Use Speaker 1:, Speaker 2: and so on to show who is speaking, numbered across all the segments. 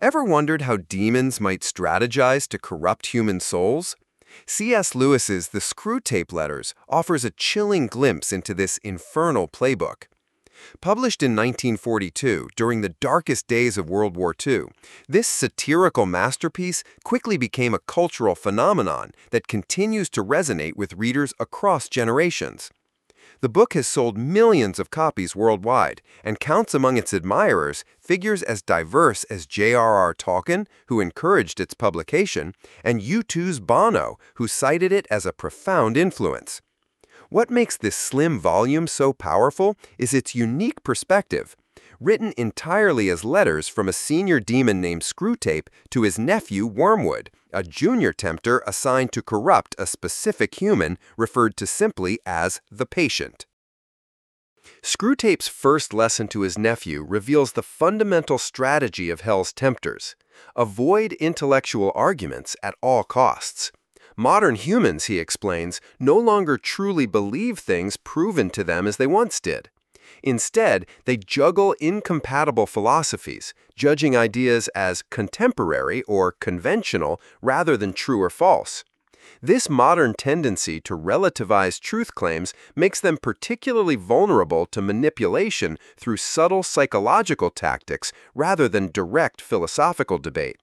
Speaker 1: Ever wondered how demons might strategize to corrupt human souls? C.S. Lewis's The Screwtape Letters offers a chilling glimpse into this infernal playbook. Published in 1942, during the darkest days of World War II, this satirical masterpiece quickly became a cultural phenomenon that continues to resonate with readers across generations. The book has sold millions of copies worldwide and counts among its admirers figures as diverse as J.R.R. Tolkien, who encouraged its publication, and U2's Bono, who cited it as a profound influence. What makes this slim volume so powerful is its unique perspective. Written entirely as letters from a senior demon named Screwtape to his nephew Wormwood, a junior tempter assigned to corrupt a specific human referred to simply as the patient. Screwtape's first lesson to his nephew reveals the fundamental strategy of Hell's tempters: avoid intellectual arguments at all costs. Modern humans, he explains, no longer truly believe things proven to them as they once did. Instead, they juggle incompatible philosophies, judging ideas as contemporary or conventional rather than true or false. This modern tendency to relativize truth claims makes them particularly vulnerable to manipulation through subtle psychological tactics rather than direct philosophical debate.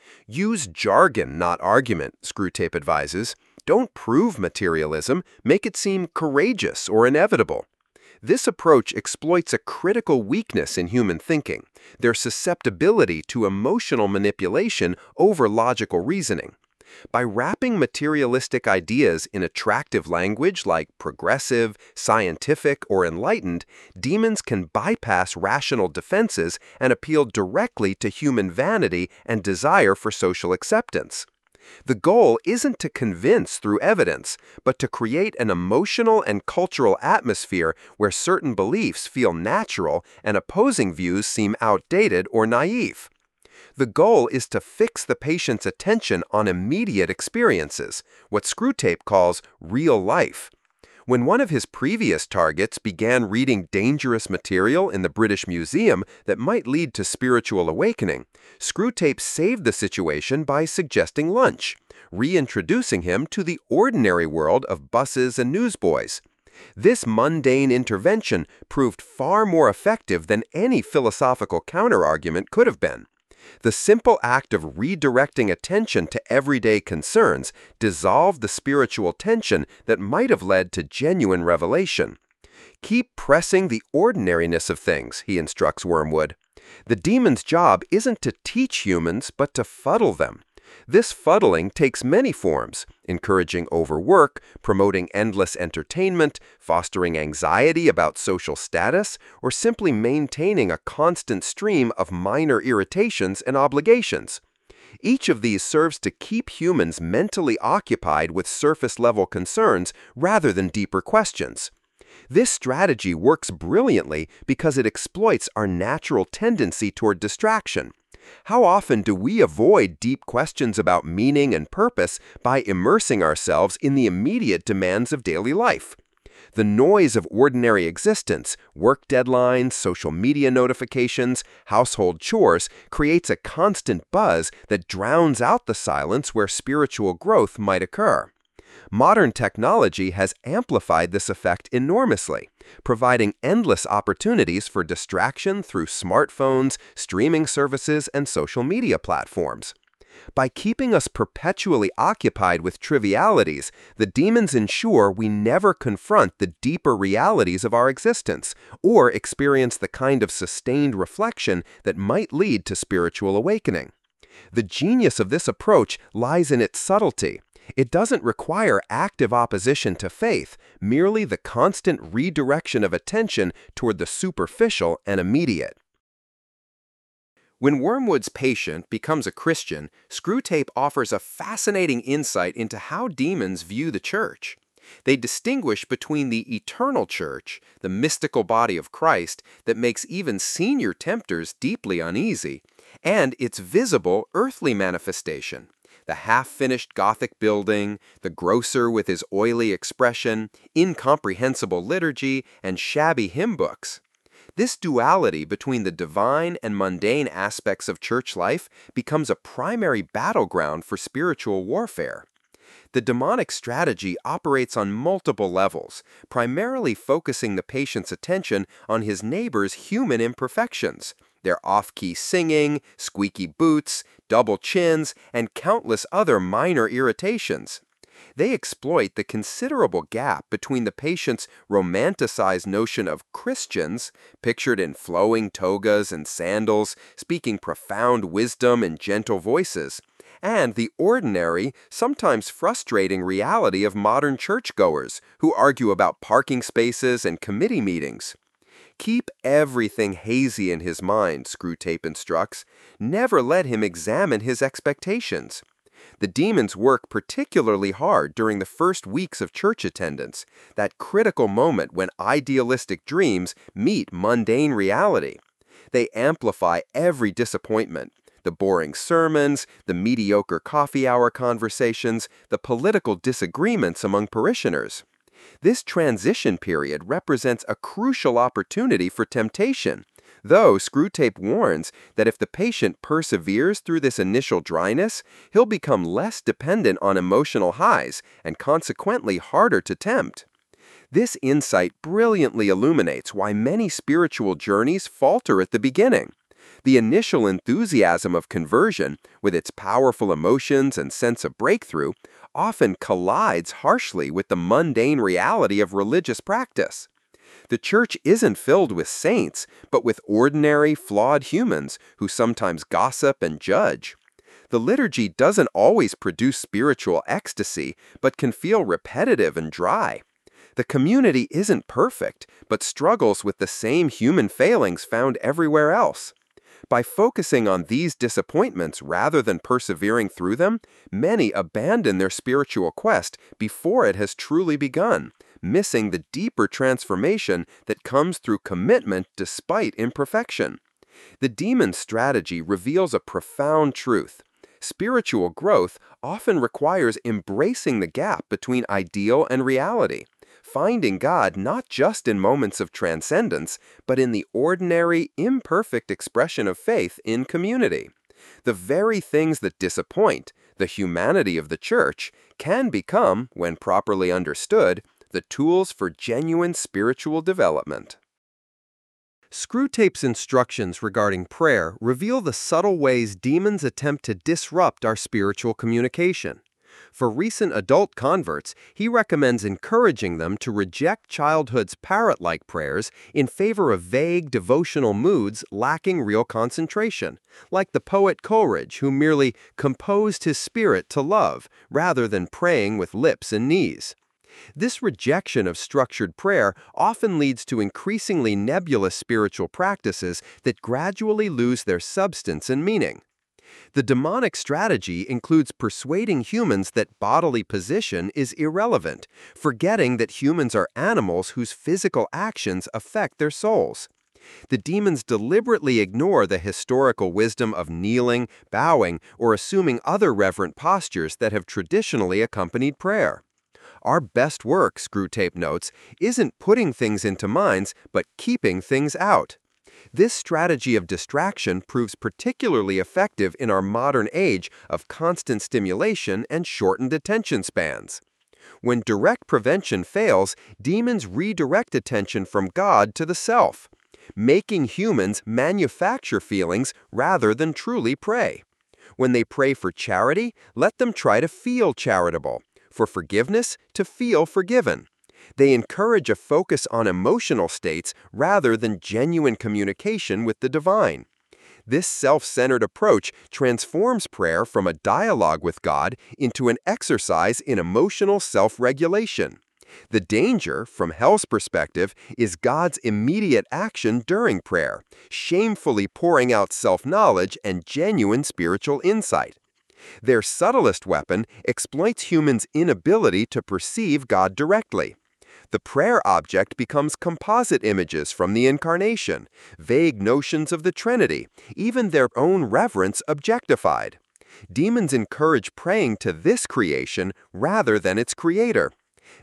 Speaker 1: Use jargon, not argument, Screwtape advises. Don't prove materialism, make it seem courageous or inevitable. This approach exploits a critical weakness in human thinking, their susceptibility to emotional manipulation over logical reasoning. By wrapping materialistic ideas in attractive language like progressive, scientific, or enlightened, demons can bypass rational defenses and appeal directly to human vanity and desire for social acceptance. The goal isn't to convince through evidence, but to create an emotional and cultural atmosphere where certain beliefs feel natural and opposing views seem outdated or naive. The goal is to fix the patient's attention on immediate experiences, what Screwtape calls real life. When one of his previous targets began reading dangerous material in the British Museum that might lead to spiritual awakening, Screwtape saved the situation by suggesting lunch, reintroducing him to the ordinary world of buses and newsboys. This mundane intervention proved far more effective than any philosophical counterargument could have been. The simple act of redirecting attention to everyday concerns dissolved the spiritual tension that might have led to genuine revelation. Keep pressing the ordinariness of things, he instructs Wormwood. The demon's job isn't to teach humans, but to fuddle them. This fuddling takes many forms: encouraging overwork, promoting endless entertainment, fostering anxiety about social status, or simply maintaining a constant stream of minor irritations and obligations. Each of these serves to keep humans mentally occupied with surface-level concerns rather than deeper questions. This strategy works brilliantly because it exploits our natural tendency toward distraction. How often do we avoid deep questions about meaning and purpose by immersing ourselves in the immediate demands of daily life? The noise of ordinary existence, work deadlines, social media notifications, household chores, creates a constant buzz that drowns out the silence where spiritual growth might occur. Modern technology has amplified this effect enormously, providing endless opportunities for distraction through smartphones, streaming services, and social media platforms. By keeping us perpetually occupied with trivialities, the demons ensure we never confront the deeper realities of our existence or experience the kind of sustained reflection that might lead to spiritual awakening. The genius of this approach lies in its subtlety. It doesn't require active opposition to faith, merely the constant redirection of attention toward the superficial and immediate. When Wormwood's patient becomes a Christian, Screwtape offers a fascinating insight into how demons view the church. They distinguish between the eternal church, the mystical body of Christ that makes even senior tempters deeply uneasy, and its visible earthly manifestation: the half-finished Gothic building, the grocer with his oily expression, incomprehensible liturgy, and shabby hymn books. This duality between the divine and mundane aspects of church life becomes a primary battleground for spiritual warfare. The demonic strategy operates on multiple levels, primarily focusing the patient's attention on his neighbor's human imperfections, their off-key singing, squeaky boots, double chins, and countless other minor irritations. They exploit the considerable gap between the patient's romanticized notion of Christians, pictured in flowing togas and sandals, speaking profound wisdom in gentle voices, and the ordinary, sometimes frustrating reality of modern churchgoers who argue about parking spaces and committee meetings. Keep everything hazy in his mind, Screwtape instructs. Never let him examine his expectations. The demons work particularly hard during the first weeks of church attendance, that critical moment when idealistic dreams meet mundane reality. They amplify every disappointment. The boring sermons, the mediocre coffee hour conversations, the political disagreements among parishioners. This transition period represents a crucial opportunity for temptation, though Screwtape warns that if the patient perseveres through this initial dryness, he'll become less dependent on emotional highs and consequently harder to tempt. This insight brilliantly illuminates why many spiritual journeys falter at the beginning. The initial enthusiasm of conversion, with its powerful emotions and sense of breakthrough, often collides harshly with the mundane reality of religious practice. The church isn't filled with saints, but with ordinary, flawed humans who sometimes gossip and judge. The liturgy doesn't always produce spiritual ecstasy, but can feel repetitive and dry. The community isn't perfect, but struggles with the same human failings found everywhere else. By focusing on these disappointments rather than persevering through them, many abandon their spiritual quest before it has truly begun, missing the deeper transformation that comes through commitment despite imperfection. The demon's strategy reveals a profound truth. Spiritual growth often requires embracing the gap between ideal and reality, finding God not just in moments of transcendence, but in the ordinary, imperfect expression of faith in community. The very things that disappoint, the humanity of the church, can become, when properly understood, the tools for genuine spiritual development. Screwtape's instructions regarding prayer reveal the subtle ways demons attempt to disrupt our spiritual communication. For recent adult converts, he recommends encouraging them to reject childhood's parrot-like prayers in favor of vague devotional moods lacking real concentration, like the poet Coleridge, who merely composed his spirit to love rather than praying with lips and knees. This rejection of structured prayer often leads to increasingly nebulous spiritual practices that gradually lose their substance and meaning. The demonic strategy includes persuading humans that bodily position is irrelevant, forgetting that humans are animals whose physical actions affect their souls. The demons deliberately ignore the historical wisdom of kneeling, bowing, or assuming other reverent postures that have traditionally accompanied prayer. Our best work, Screwtape notes, isn't putting things into minds, but keeping things out. This strategy of distraction proves particularly effective in our modern age of constant stimulation and shortened attention spans. When direct prevention fails, demons redirect attention from God to the self, making humans manufacture feelings rather than truly pray. When they pray for charity, let them try to feel charitable, for forgiveness, to feel forgiven. They encourage a focus on emotional states rather than genuine communication with the divine. This self-centered approach transforms prayer from a dialogue with God into an exercise in emotional self-regulation. The danger, from hell's perspective, is God's immediate action during prayer, shamefully pouring out self-knowledge and genuine spiritual insight. Their subtlest weapon exploits humans' inability to perceive God directly. The prayer object becomes composite images from the Incarnation, vague notions of the Trinity, even their own reverence objectified. Demons encourage praying to this creation rather than its creator.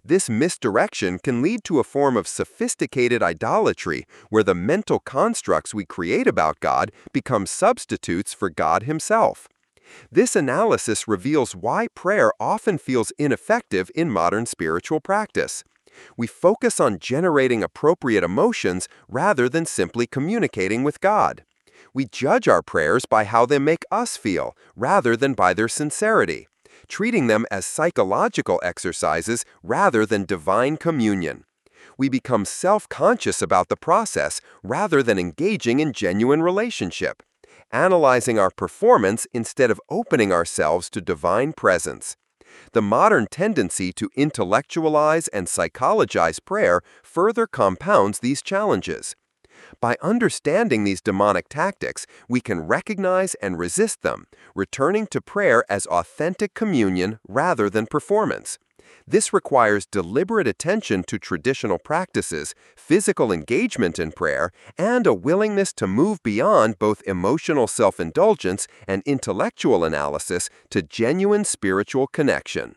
Speaker 1: This misdirection can lead to a form of sophisticated idolatry where the mental constructs we create about God become substitutes for God Himself. This analysis reveals why prayer often feels ineffective in modern spiritual practice. We focus on generating appropriate emotions rather than simply communicating with God. We judge our prayers by how they make us feel rather than by their sincerity, treating them as psychological exercises rather than divine communion. We become self-conscious about the process rather than engaging in genuine relationship, analyzing our performance instead of opening ourselves to divine presence. The modern tendency to intellectualize and psychologize prayer further compounds these challenges. By understanding these demonic tactics, we can recognize and resist them, returning to prayer as authentic communion rather than performance. This requires deliberate attention to traditional practices, physical engagement in prayer, and a willingness to move beyond both emotional self-indulgence and intellectual analysis to genuine spiritual connection.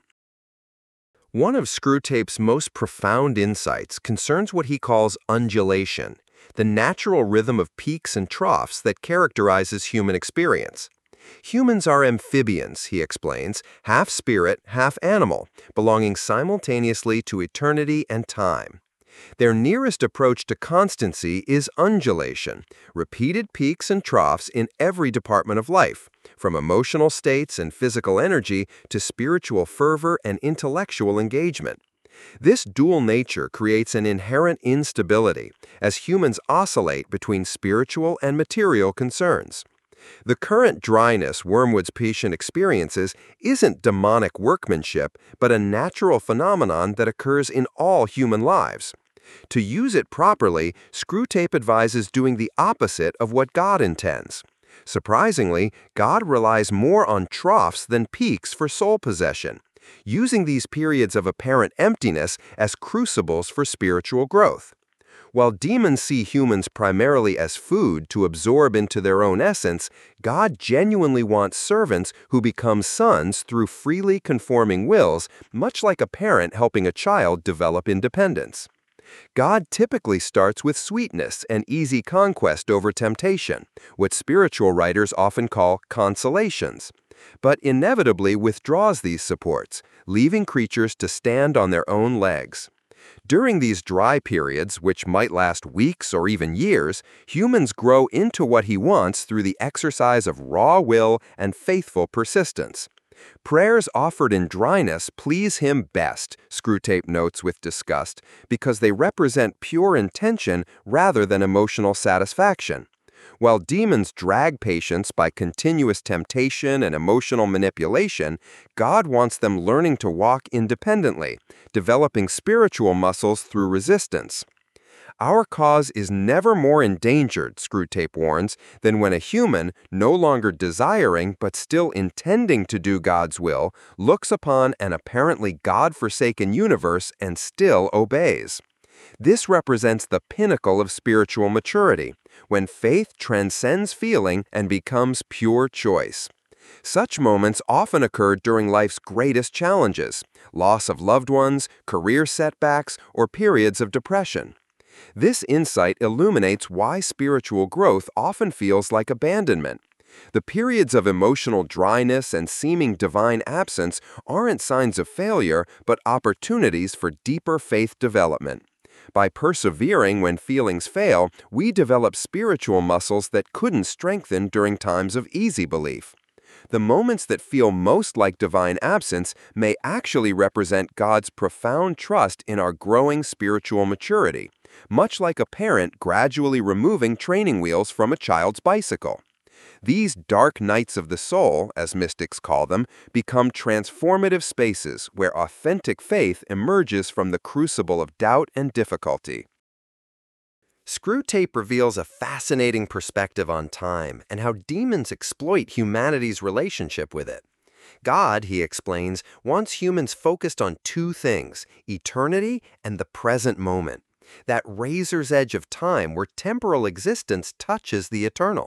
Speaker 1: One of Screwtape's most profound insights concerns what he calls undulation, the natural rhythm of peaks and troughs that characterizes human experience. Humans are amphibians, he explains, half spirit, half animal, belonging simultaneously to eternity and time. Their nearest approach to constancy is undulation, repeated peaks and troughs in every department of life, from emotional states and physical energy to spiritual fervor and intellectual engagement. This dual nature creates an inherent instability as humans oscillate between spiritual and material concerns. The current dryness Wormwood's patient experiences isn't demonic workmanship, but a natural phenomenon that occurs in all human lives. To use it properly, Screwtape advises doing the opposite of what God intends. Surprisingly, God relies more on troughs than peaks for soul possession, using these periods of apparent emptiness as crucibles for spiritual growth. While demons see humans primarily as food to absorb into their own essence, God genuinely wants servants who become sons through freely conforming wills, much like a parent helping a child develop independence. God typically starts with sweetness and easy conquest over temptation, what spiritual writers often call consolations, but inevitably withdraws these supports, leaving creatures to stand on their own legs. During these dry periods, which might last weeks or even years, humans grow into what He wants through the exercise of raw will and faithful persistence. Prayers offered in dryness please Him best, Screwtape notes with disgust, because they represent pure intention rather than emotional satisfaction. While demons drag patients by continuous temptation and emotional manipulation, God wants them learning to walk independently, developing spiritual muscles through resistance. Our cause is never more endangered, Screwtape warns, than when a human, no longer desiring but still intending to do God's will, looks upon an apparently God-forsaken universe and still obeys. This represents the pinnacle of spiritual maturity, when faith transcends feeling and becomes pure choice. Such moments often occur during life's greatest challenges, loss of loved ones, career setbacks, or periods of depression. This insight illuminates why spiritual growth often feels like abandonment. The periods of emotional dryness and seeming divine absence aren't signs of failure, but opportunities for deeper faith development. By persevering when feelings fail, we develop spiritual muscles that couldn't strengthen during times of easy belief. The moments that feel most like divine absence may actually represent God's profound trust in our growing spiritual maturity, much like a parent gradually removing training wheels from a child's bicycle. These dark nights of the soul, as mystics call them, become transformative spaces where authentic faith emerges from the crucible of doubt and difficulty. Screwtape reveals a fascinating perspective on time and how demons exploit humanity's relationship with it. God, he explains, wants humans focused on two things: eternity and the present moment, that razor's edge of time where temporal existence touches the eternal.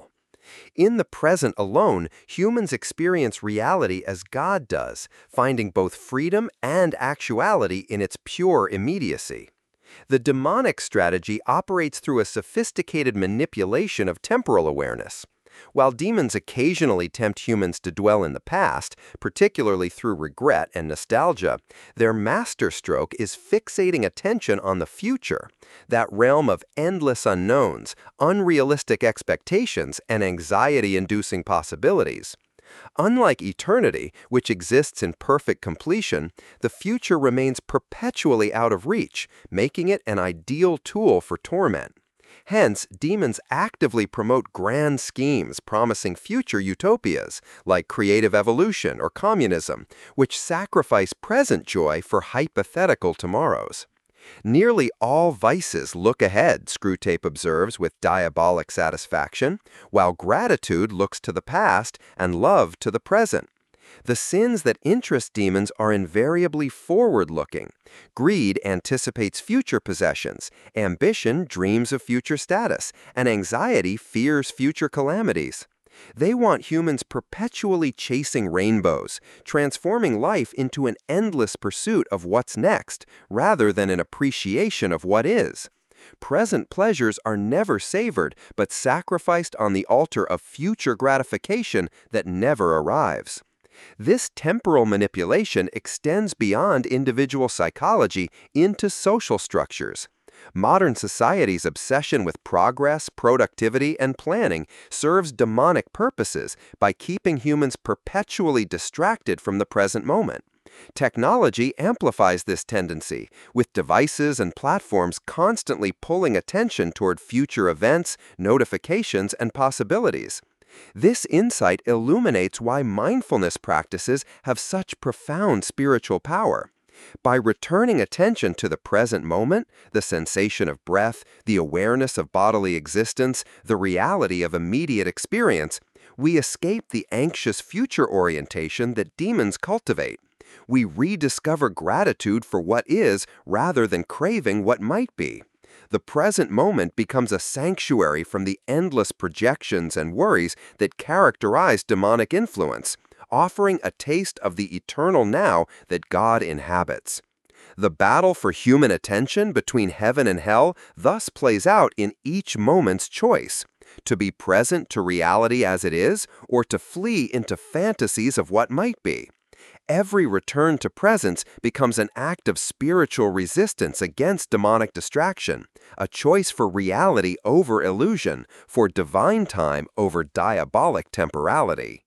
Speaker 1: In the present alone, humans experience reality as God does, finding both freedom and actuality in its pure immediacy. The demonic strategy operates through a sophisticated manipulation of temporal awareness. While demons occasionally tempt humans to dwell in the past, particularly through regret and nostalgia, their masterstroke is fixating attention on the future, that realm of endless unknowns, unrealistic expectations, and anxiety-inducing possibilities. Unlike eternity, which exists in perfect completion, the future remains perpetually out of reach, making it an ideal tool for torment. Hence, demons actively promote grand schemes promising future utopias, like creative evolution or communism, which sacrifice present joy for hypothetical tomorrows. Nearly all vices look ahead, Screwtape observes with diabolic satisfaction, while gratitude looks to the past and love to the present. The sins that interest demons are invariably forward-looking. Greed anticipates future possessions, ambition dreams of future status, and anxiety fears future calamities. They want humans perpetually chasing rainbows, transforming life into an endless pursuit of what's next, rather than an appreciation of what is. Present pleasures are never savored, but sacrificed on the altar of future gratification that never arrives. This temporal manipulation extends beyond individual psychology into social structures. Modern society's obsession with progress, productivity, and planning serves demonic purposes by keeping humans perpetually distracted from the present moment. Technology amplifies this tendency, with devices and platforms constantly pulling attention toward future events, notifications, and possibilities. This insight illuminates why mindfulness practices have such profound spiritual power. By returning attention to the present moment, the sensation of breath, the awareness of bodily existence, the reality of immediate experience, we escape the anxious future orientation that demons cultivate. We rediscover gratitude for what is rather than craving what might be. The present moment becomes a sanctuary from the endless projections and worries that characterize demonic influence, offering a taste of the eternal now that God inhabits. The battle for human attention between heaven and hell thus plays out in each moment's choice: to be present to reality as it is, or to flee into fantasies of what might be. Every return to presence becomes an act of spiritual resistance against demonic distraction, a choice for reality over illusion, for divine time over diabolic temporality.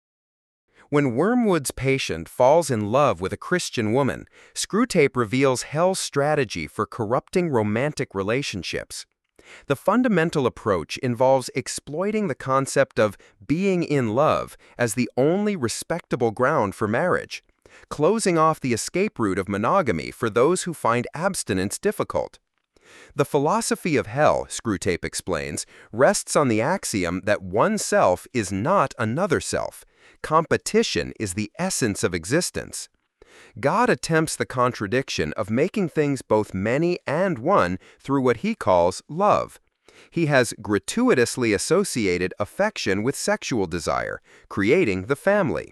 Speaker 1: When Wormwood's patient falls in love with a Christian woman, Screwtape reveals Hell's strategy for corrupting romantic relationships. The fundamental approach involves exploiting the concept of being in love as the only respectable ground for marriage, closing off the escape route of monogamy for those who find abstinence difficult. The philosophy of hell, Screwtape explains, rests on the axiom that one self is not another self. Competition is the essence of existence. God attempts the contradiction of making things both many and one through what he calls love. He has gratuitously associated affection with sexual desire, creating the family.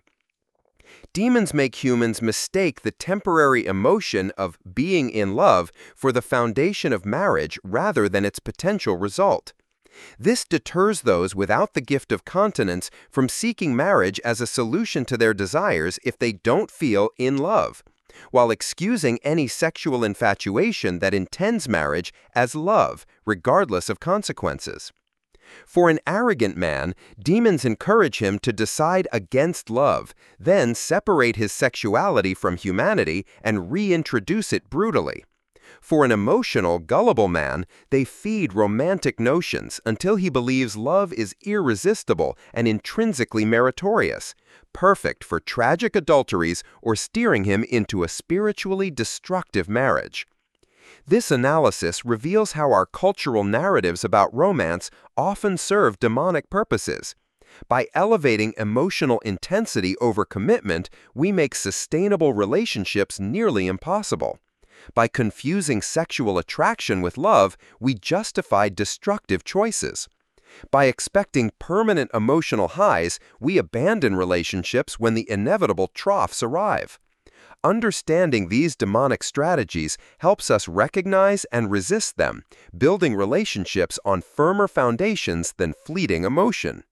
Speaker 1: Demons make humans mistake the temporary emotion of being in love for the foundation of marriage rather than its potential result. This deters those without the gift of continence from seeking marriage as a solution to their desires if they don't feel in love, while excusing any sexual infatuation that intends marriage as love, regardless of consequences. For an arrogant man, demons encourage him to decide against love, then separate his sexuality from humanity and reintroduce it brutally. For an emotional, gullible man, they feed romantic notions until he believes love is irresistible and intrinsically meritorious, perfect for tragic adulteries or steering him into a spiritually destructive marriage. This analysis reveals how our cultural narratives about romance often serve demonic purposes. By elevating emotional intensity over commitment, we make sustainable relationships nearly impossible. By confusing sexual attraction with love, we justify destructive choices. By expecting permanent emotional highs, we abandon relationships when the inevitable troughs arrive. Understanding these demonic strategies helps us recognize and resist them, building relationships on firmer foundations than fleeting emotion.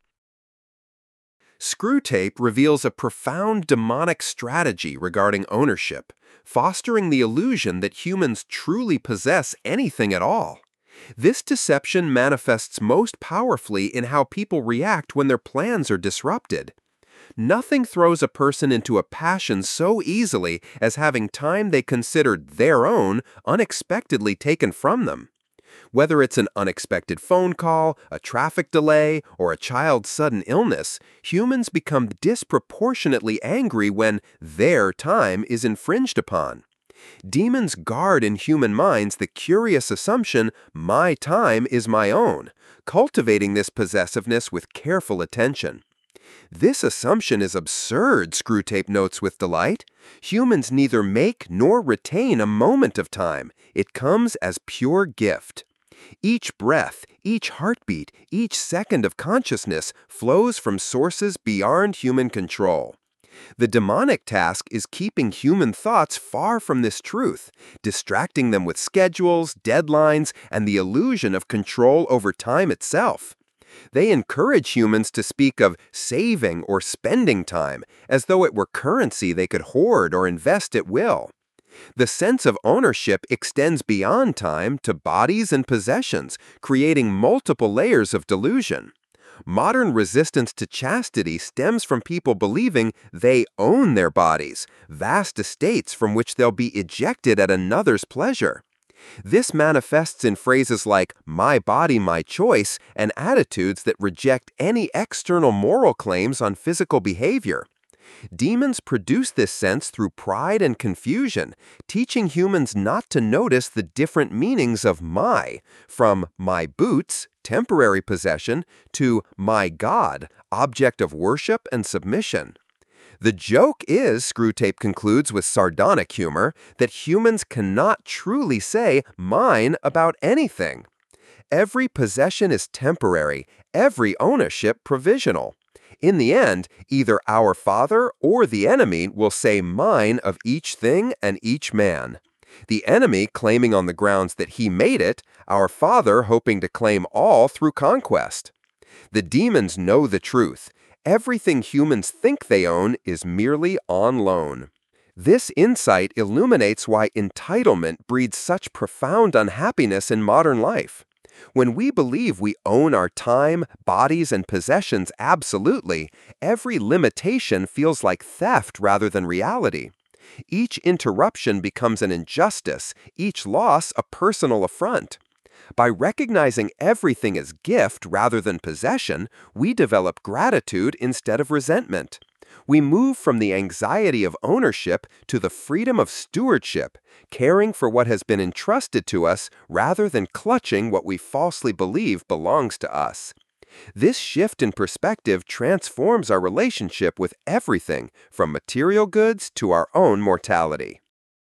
Speaker 1: Screwtape reveals a profound demonic strategy regarding ownership, fostering the illusion that humans truly possess anything at all. This deception manifests most powerfully in how people react when their plans are disrupted. Nothing throws a person into a passion so easily as having time they considered their own unexpectedly taken from them. Whether it's an unexpected phone call, a traffic delay, or a child's sudden illness, humans become disproportionately angry when their time is infringed upon. Demons guard in human minds the curious assumption, my time is my own, cultivating this possessiveness with careful attention. This assumption is absurd, Screwtape notes with delight. Humans neither make nor retain a moment of time. It comes as pure gift. Each breath, each heartbeat, each second of consciousness flows from sources beyond human control. The demonic task is keeping human thoughts far from this truth, distracting them with schedules, deadlines, and the illusion of control over time itself. They encourage humans to speak of saving or spending time as though it were currency they could hoard or invest at will. The sense of ownership extends beyond time to bodies and possessions, creating multiple layers of delusion. Modern resistance to chastity stems from people believing they own their bodies, vast estates from which they'll be ejected at another's pleasure. This manifests in phrases like, my body, my choice, and attitudes that reject any external moral claims on physical behavior. Demons produce this sense through pride and confusion, teaching humans not to notice the different meanings of my, from my boots, temporary possession, to my God, object of worship and submission. The joke is, Screwtape concludes with sardonic humor, that humans cannot truly say mine about anything. Every possession is temporary, every ownership provisional. In the end, either our Father or the enemy will say mine of each thing and each man. The enemy claiming on the grounds that he made it, our Father hoping to claim all through conquest. The demons know the truth. Everything humans think they own is merely on loan. This insight illuminates why entitlement breeds such profound unhappiness in modern life. When we believe we own our time, bodies, and possessions absolutely, every limitation feels like theft rather than reality. Each interruption becomes an injustice, each loss a personal affront. By recognizing everything as gift rather than possession, we develop gratitude instead of resentment. We move from the anxiety of ownership to the freedom of stewardship, caring for what has been entrusted to us rather than clutching what we falsely believe belongs to us. This shift in perspective transforms our relationship with everything, from material goods to our own mortality.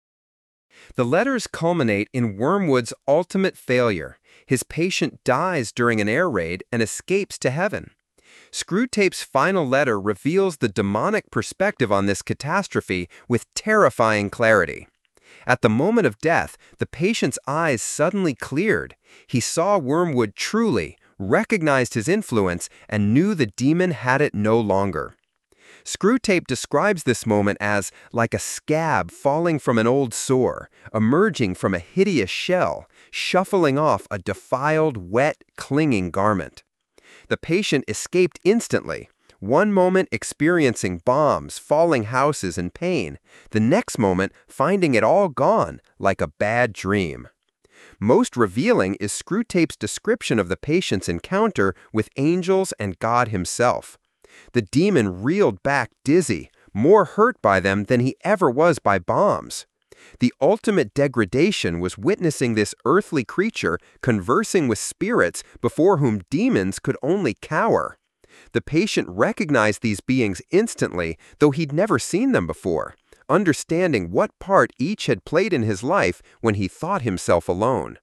Speaker 1: The letters culminate in Wormwood's ultimate failure. His patient dies during an air raid and escapes to heaven. Screwtape's final letter reveals the demonic perspective on this catastrophe with terrifying clarity. At the moment of death, the patient's eyes suddenly cleared. He saw Wormwood truly, recognized his influence, and knew the demon had it no longer. Screwtape describes this moment as like a scab falling from an old sore, emerging from a hideous shell, shuffling off a defiled, wet, clinging garment. The patient escaped instantly, one moment experiencing bombs, falling houses, and pain, the next moment finding it all gone, like a bad dream. Most revealing is Screwtape's description of the patient's encounter with angels and God himself. The demon reeled back dizzy, more hurt by them than he ever was by bombs. The ultimate degradation was witnessing this earthly creature conversing with spirits before whom demons could only cower. The patient recognized these beings instantly, though he'd never seen them before, understanding what part each had played in his life when he thought himself alone.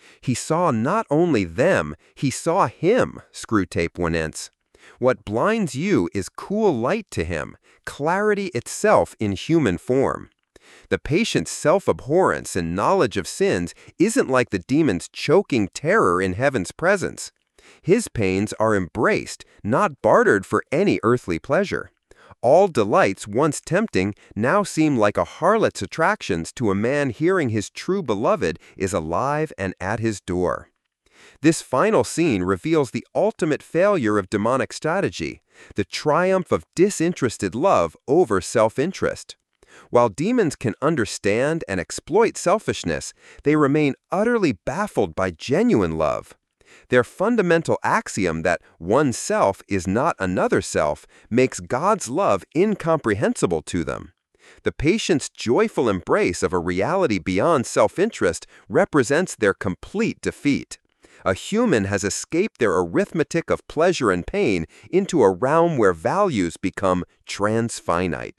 Speaker 1: He saw not only them, he saw him, Screwtape Winents. What blinds you is cool light to him, clarity itself in human form. The patient's self-abhorrence and knowledge of sins isn't like the demon's choking terror in heaven's presence. His pains are embraced, not bartered for any earthly pleasure. All delights once tempting now seem like a harlot's attractions to a man hearing his true beloved is alive and at his door. This final scene reveals the ultimate failure of demonic strategy, the triumph of disinterested love over self-interest. While demons can understand and exploit selfishness, they remain utterly baffled by genuine love. Their fundamental axiom that one self is not another self makes God's love incomprehensible to them. The patient's joyful embrace of a reality beyond self-interest represents their complete defeat. A human has escaped their arithmetic of pleasure and pain into a realm where values become transfinite.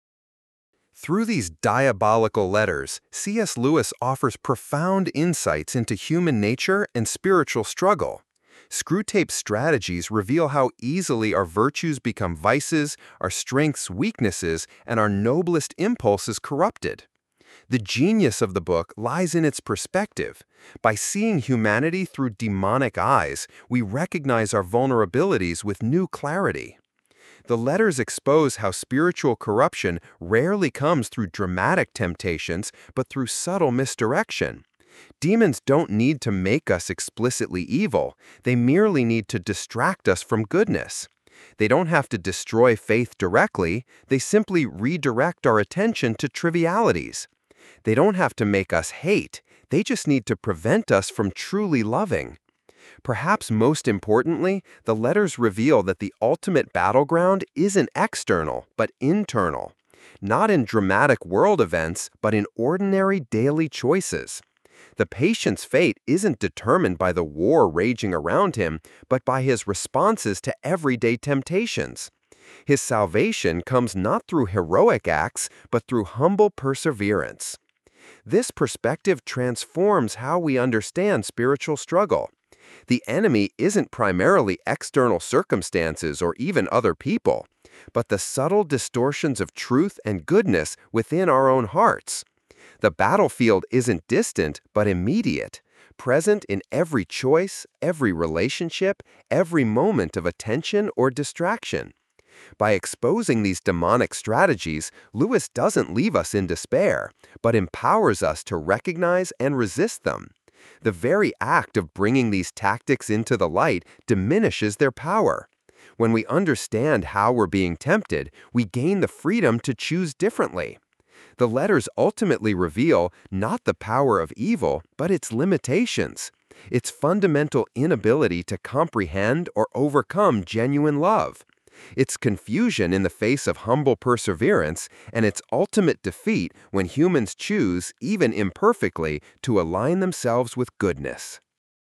Speaker 1: Through these diabolical letters, C.S. Lewis offers profound insights into human nature and spiritual struggle. Screwtape's strategies reveal how easily our virtues become vices, our strengths weaknesses, and our noblest impulses corrupted. The genius of the book lies in its perspective. By seeing humanity through demonic eyes, we recognize our vulnerabilities with new clarity. The letters expose how spiritual corruption rarely comes through dramatic temptations, but through subtle misdirection. Demons don't need to make us explicitly evil. They merely need to distract us from goodness. They don't have to destroy faith directly. They simply redirect our attention to trivialities. They don't have to make us hate. They just need to prevent us from truly loving. Perhaps most importantly, the letters reveal that the ultimate battleground isn't external, but internal. Not in dramatic world events, but in ordinary daily choices. The patient's fate isn't determined by the war raging around him, but by his responses to everyday temptations. His salvation comes not through heroic acts, but through humble perseverance. This perspective transforms how we understand spiritual struggle. The enemy isn't primarily external circumstances or even other people, but the subtle distortions of truth and goodness within our own hearts. The battlefield isn't distant, but immediate, present in every choice, every relationship, every moment of attention or distraction. By exposing these demonic strategies, Lewis doesn't leave us in despair, but empowers us to recognize and resist them. The very act of bringing these tactics into the light diminishes their power. When we understand how we're being tempted, we gain the freedom to choose differently. The letters ultimately reveal not the power of evil, but its limitations, its fundamental inability to comprehend or overcome genuine love, its confusion in the face of humble perseverance, and its ultimate defeat when humans choose, even imperfectly, to align themselves with goodness.